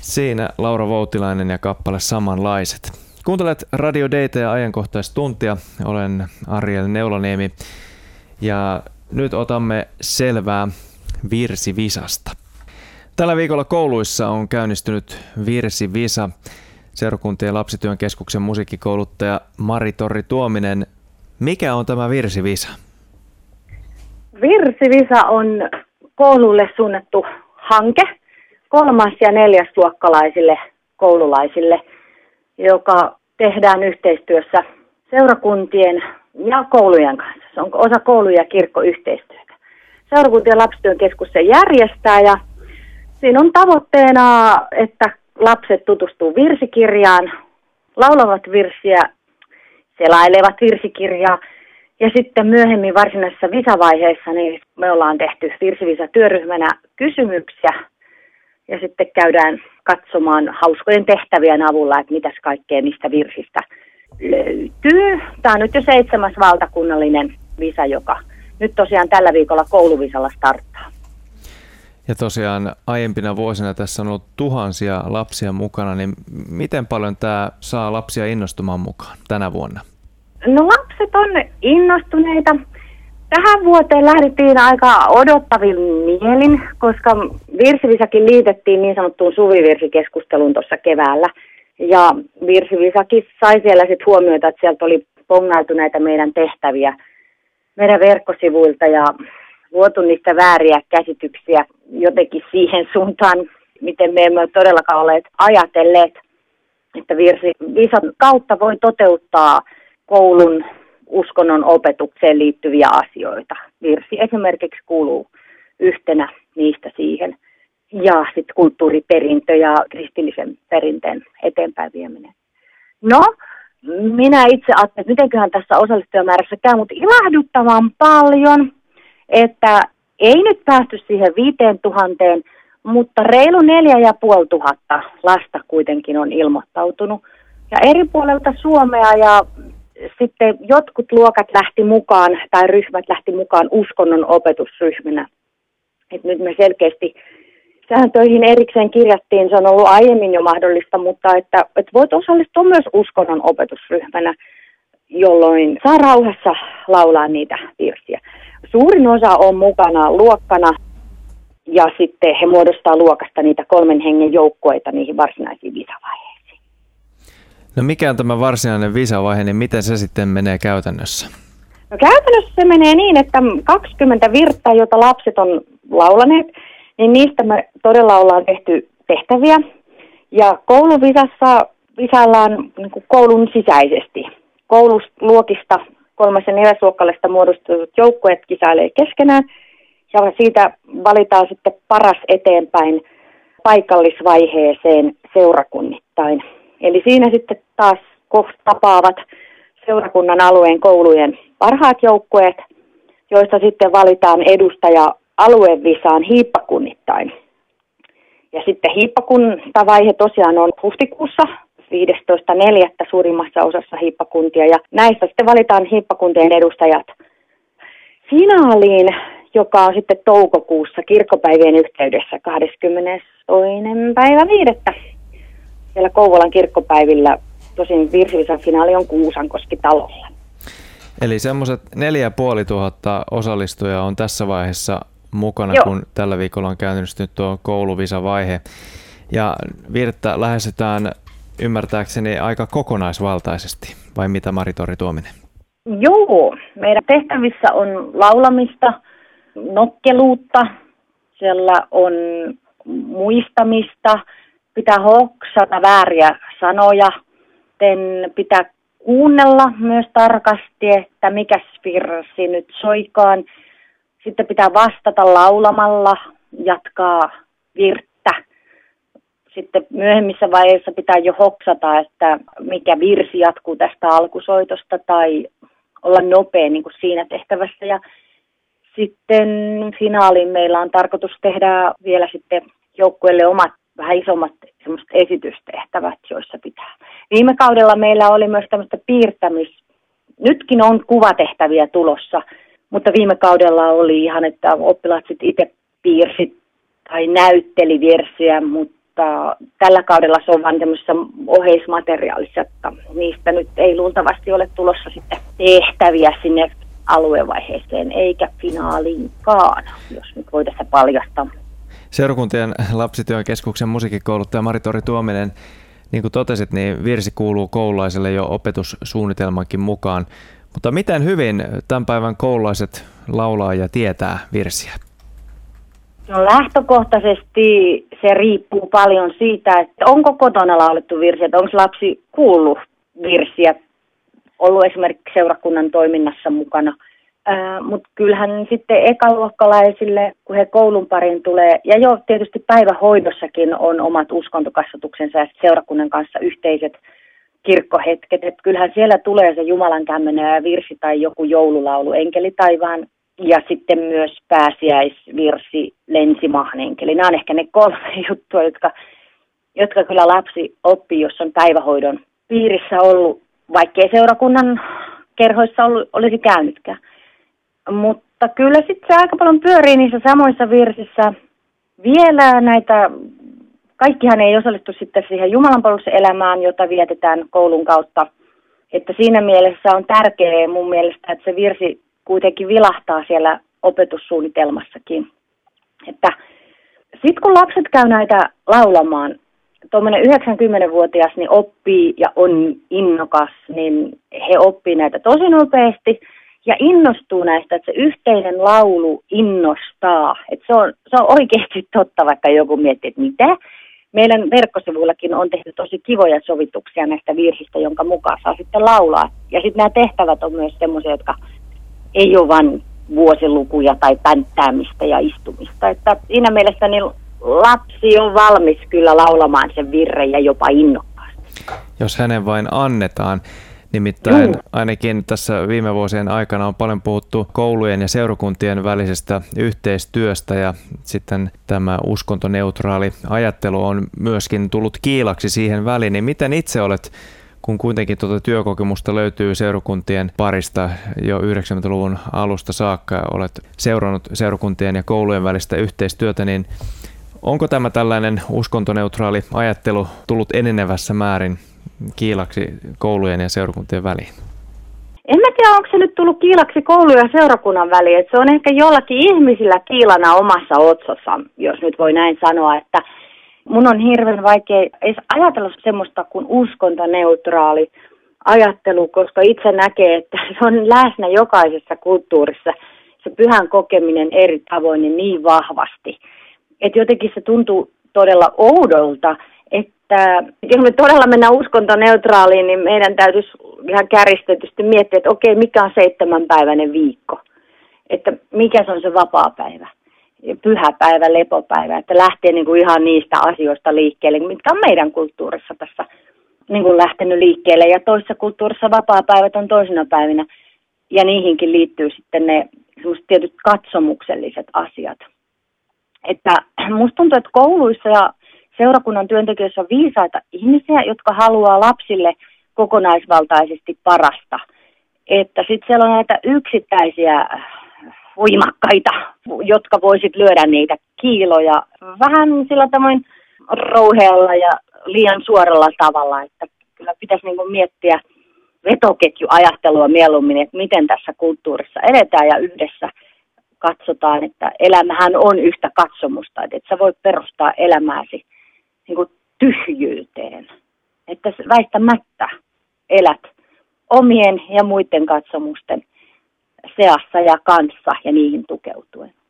Siinä Laura Voutilainen ja kappale Samanlaiset. Kuuntelet Radio Daytä ja ajankohtaistuntia. Olen Ariel Neulaniemi ja nyt otamme selvää virsivisasta. Tällä viikolla kouluissa on käynnistynyt virsivisa. Seurakuntien lapsityön keskuksen musiikkikouluttaja Mari-Torri Tuominen. Mikä on tämä virsivisa? Virsivisa on koululle suunnattu hanke 3. ja 4. luokkalaisille koululaisille, joka tehdään yhteistyössä seurakuntien ja koulujen kanssa. Se on osa koulu- ja kirkkoyhteistyötä. Seurakuntien lapsityön keskus se järjestää ja siinä on tavoitteena, että lapset tutustuu virsikirjaan, laulavat virsiä, selailevat virsikirjaa ja sitten myöhemmin varsinaisessa visavaiheessa niin me ollaan tehty virsivisa-työryhmänä kysymyksiä ja sitten käydään katsomaan hauskojen tehtävien avulla, että mitäs kaikkea mistä virsistä löytyy. Tämä on nyt jo 7. valtakunnallinen visa, joka nyt tosiaan tällä viikolla kouluvisalla starttaa. Ja tosiaan aiempina vuosina tässä on ollut tuhansia lapsia mukana, niin miten paljon tämä saa lapsia innostumaan mukaan tänä vuonna? No lapset on innostuneita. Tähän vuoteen lähdettiin aika odottavin mielin, koska virsivisakin liitettiin niin sanottuun suvivirsikeskusteluun tuossa keväällä. Ja virsivisakin sai siellä sitten huomioita, että sieltä oli pongailtu näitä meidän tehtäviä meidän verkkosivuilta ja luotu niistä vääriä käsityksiä jotenkin siihen suuntaan, miten me emme todellakaan ole ajatelleet, että virsivisan kautta voi toteuttaa koulun uskonnon opetukseen liittyviä asioita. Virsi esimerkiksi kuuluu yhtenä niistä siihen. Ja sitten kulttuuriperintö ja kristillisen perinteen eteenpäin vieminen. No, minä itse ajattelin, että mitenköhän tässä osallistujamäärässä käy, mutta ilahduttavan paljon, että ei nyt päästy siihen 5000, mutta reilu 4500 lasta kuitenkin on ilmoittautunut. Ja eri puolelta Suomea ja sitten jotkut luokat lähti mukaan tai ryhmät lähti mukaan uskonnon opetusryhmänä. Et nyt me selkeästi sääntöihin erikseen kirjattiin, se on ollut aiemmin jo mahdollista, mutta että voit osallistua myös uskonnon opetusryhmänä, jolloin saa rauhassa laulaa niitä virsiä. Suurin osa on mukana luokkana ja sitten he muodostaa luokasta niitä 3 hengen joukkueita niihin varsinaisiin visavaiheisiin. No mikä on tämä varsinainen visavaihe, niin miten se sitten menee käytännössä? No käytännössä se menee niin, että 20 virttä, joita lapset on laulaneet, niin niistä me todella ollaan tehty tehtäviä. Ja kouluvisassa visaillaan niin kuin koulun sisäisesti. Koululuokista 3. ja 4. luokkalaisista muodostetut joukkueet kisailee keskenään. Ja siitä valitaan sitten paras eteenpäin paikallisvaiheeseen seurakunnittain. Eli siinä sitten taas kohta tapaavat seurakunnan alueen koulujen parhaat joukkueet, joista sitten valitaan edustaja aluevisaan hiippakunnittain. Ja sitten hiippakuntavaihe tosiaan on huhtikuussa 15.4. suurimmassa osassa hiippakuntia. Ja näistä sitten valitaan hiippakuntien edustajat finaaliin, joka on sitten toukokuussa kirkkopäivien yhteydessä 22. päivä 5. Siellä Kouvolan kirkkopäivillä, tosin virsivisan finaali on Kuusankoski-talolla. Eli semmoiset 4500 osallistujaa on tässä vaiheessa mukana, Joo. kun tällä viikolla on käynnistynyt tuo kouluvisavaihe. Ja virttä lähestytään ymmärtääkseni aika kokonaisvaltaisesti, vai mitä Mari-Torri Tuominen? Joo, meidän tehtävissä on laulamista, nokkeluutta, siellä on muistamista, pitää hoksata vääriä sanoja, pitää kuunnella myös tarkasti, että mikä virsi nyt soikaan. Sitten pitää vastata laulamalla, jatkaa virttä. Sitten myöhemmissä vaiheissa pitää jo hoksata, että mikä virsi jatkuu tästä alkusoitosta tai olla nopea niin kuin siinä tehtävässä. Ja sitten finaaliin meillä on tarkoitus tehdä vielä sitten joukkueelle omat vähän isommat semmoiset esitystehtävät, joissa pitää. Viime kaudella meillä oli myös tämmöistä nytkin on kuvatehtäviä tulossa, mutta viime kaudella oli ihan, että oppilaat sitten itse piirsit tai näytteli virsiä, mutta mutta tällä kaudella se on vain tämmöisessä oheismateriaalissa, että niistä nyt ei luultavasti ole tulossa sitten tehtäviä sinne aluevaiheeseen eikä finaaliinkaan, jos nyt voi tässä paljastaa. Seurakuntien lapsityön keskuksen musiikkikouluttaja Mari-Tori Tuominen, niin kuin totesit, niin virsi kuuluu koululaisille jo opetussuunnitelmankin mukaan. Mutta miten hyvin tämän päivän koululaiset laulaa ja tietää virsiä? No lähtökohtaisesti se riippuu paljon siitä, että onko kotona laulettu virsiä, että onko lapsi kuullut virsiä, ollut esimerkiksi seurakunnan toiminnassa mukana. Mutta kyllähän sitten ekaluokkalaisille, kun he koulun pariin tulee, ja jo tietysti päivähoidossakin on omat uskontokasvatuksensa ja seurakunnan kanssa yhteiset kirkkohetket. Et kyllähän siellä tulee se Jumalan kämmenä ja virsi tai joku joululaulu, enkeli taivaan, ja sitten myös pääsiäisvirsi, lensimahnenkeli. Nämä on ehkä ne 3 juttua, jotka kyllä lapsi oppii, jos on päivähoidon piirissä ollut, vaikkei seurakunnan kerhoissa olisi käynytkään. Mutta kyllä sitten se aika paljon pyörii niissä samoissa virsissä. Vielä näitä, kaikkihan ei osallistu sitten siihen jumalanpalveluksen elämään, jota vietetään koulun kautta. Että siinä mielessä on tärkeää mun mielestä, että se virsi kuitenkin vilahtaa siellä opetussuunnitelmassakin. Että sitten kun lapset käy näitä laulamaan, tuommoinen 90-vuotias niin oppii ja on innokas, niin he oppii näitä tosi nopeasti ja innostuu näistä, että se yhteinen laulu innostaa. Että se on oikeasti totta, vaikka joku miettii, että mitä. Meidän verkkosivuillakin on tehty tosi kivoja sovituksia näistä virsistä, jonka mukaan saa sitten laulaa. Ja sitten nämä tehtävät on myös semmoisia, jotka ei ole vain vuosilukuja tai pänttäämistä ja istumista. Että siinä mielessä niin lapsi on valmis kyllä laulamaan sen virren ja jopa innokkaasti. Jos hänen vain annetaan. Nimittäin ainakin tässä viime vuosien aikana on paljon puhuttu koulujen ja seurakuntien välisestä yhteistyöstä ja sitten tämä uskontoneutraali ajattelu on myöskin tullut kiilaksi siihen väliin. Niin miten itse olet, kun kuitenkin tuota työkokemusta löytyy seurakuntien parista jo 90-luvun alusta saakka, olet seurannut seurakuntien ja koulujen välistä yhteistyötä, niin onko tämä tällainen uskontoneutraali ajattelu tullut enenevässä määrin kiilaksi koulujen ja seurakuntien väliin? En mä tiedä, onko se nyt tullut kiilaksi koulujen ja seurakunnan väliin. Että se on ehkä jollakin ihmisillä kiilana omassa otsassa, jos nyt voi näin sanoa. Että mun on hirveän vaikea edes ajatella semmoista kuin uskontoneutraali ajattelu, koska itse näkee, että se on läsnä jokaisessa kulttuurissa, se pyhän kokeminen eri tavoin niin vahvasti. Että jotenkin se tuntuu todella oudolta, että jos me todella mennään uskontoneutraaliin, niin meidän täytyisi ihan kärjistetysti miettiä, että okei, mikä on 7-päiväinen viikko, että mikä se on se vapaapäivä, pyhäpäivä, lepopäivä, että lähtee niin kuin ihan niistä asioista liikkeelle, mitkä on meidän kulttuurissa tässä niin kuin lähtenyt liikkeelle, ja toisessa kulttuurissa vapaapäivät on toisina päivinä, ja niihinkin liittyy sitten ne semmoiset tietyt katsomukselliset asiat. Että musta tuntuu, että kouluissa ja seurakunnan työntekijöissä on viisaita ihmisiä, jotka haluaa lapsille kokonaisvaltaisesti parasta. Että sitten siellä on näitä yksittäisiä voimakkaita, jotka voisit lyödä niitä kiiloja vähän sillä tavoin rouhealla ja liian suoralla tavalla. Että kyllä pitäisi niin kuin miettiä vetoketjuajattelua mieluummin, että miten tässä kulttuurissa eletään ja yhdessä katsotaan, että elämähän on yhtä katsomusta, että sä voit perustaa elämääsi niin kuin tyhjyyteen, että väistämättä elät omien ja muiden katsomusten seassa ja kanssa ja niihin tukeutuen.